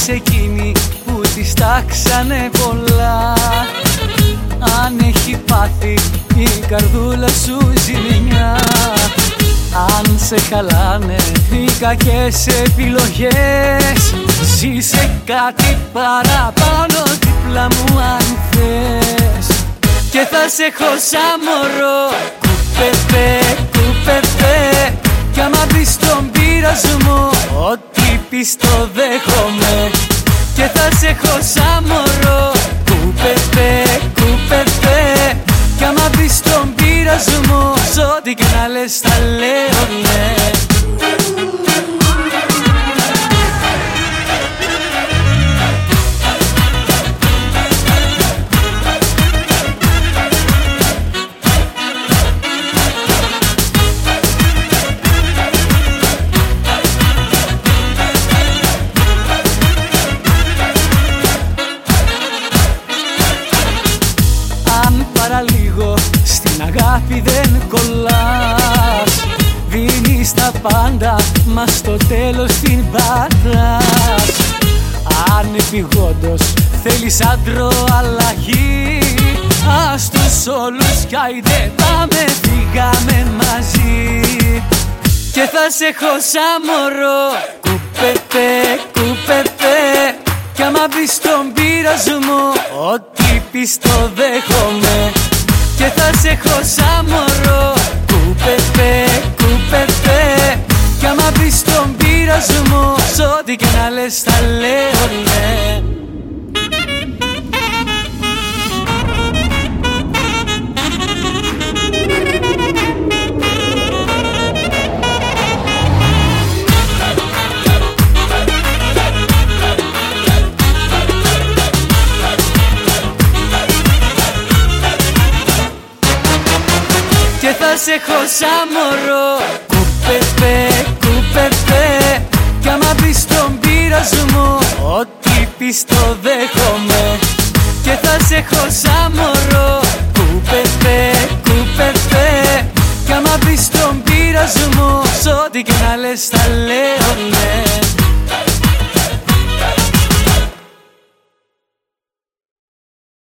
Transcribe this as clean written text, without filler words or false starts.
σε εκείνη που της τάξανε πολλά. Αν έχει πάθει η καρδούλα σου ζημιά, αν σε χαλάνε οι κακές επιλογές, ζήσε κάτι παραπάνω δίπλα μου αν θες. Και θα σε έχω σαν μωρό, κουπεπέ, κουπεπέ. Κι άμα πεις τον πειρασμό, ό,τι πεις το δέχομαι. Και θα σε έχω σαν μωρό, κουπεπέ, κουπεπέ. Κι άμα πεις τον πειρασμό, σ' ό,τι και να λες θα λέω ναι. Παραλίγο στην αγάπη δεν κολλάς, δίνεις τα πάντα, μα στο τέλος την πατάς. Αν επειγόντως θέλεις άντρο αλλαγή, ας τους όλους κι άιντε πάμε, φύγαμε μαζί. Και θα σε έχω σαν μωρό, κουπεπέ, κουπεπέ. Κι άμα πεις τον πειρασμό, ό,τι πεις το δέχομαι. Και θα σε έχω σαν μωρό, κουπεπέ, κουπεπέ. Κι άμα πεις τον πειρασμό, σ' ό,τι και να λες θα λέω ναι. Και θα σε έχω σαν μωρό, κουπεπέ, κουπεπέ. Κι άμα πεις τον πειρασμό, ό,τι πεις το δέχομαι. Και θα σε έχω σαν μωρό, κουπεπέ, κουπεπέ. Κι άμα πεις τον πειρασμό, σ' ό,τι και να λες θα λέω ναι.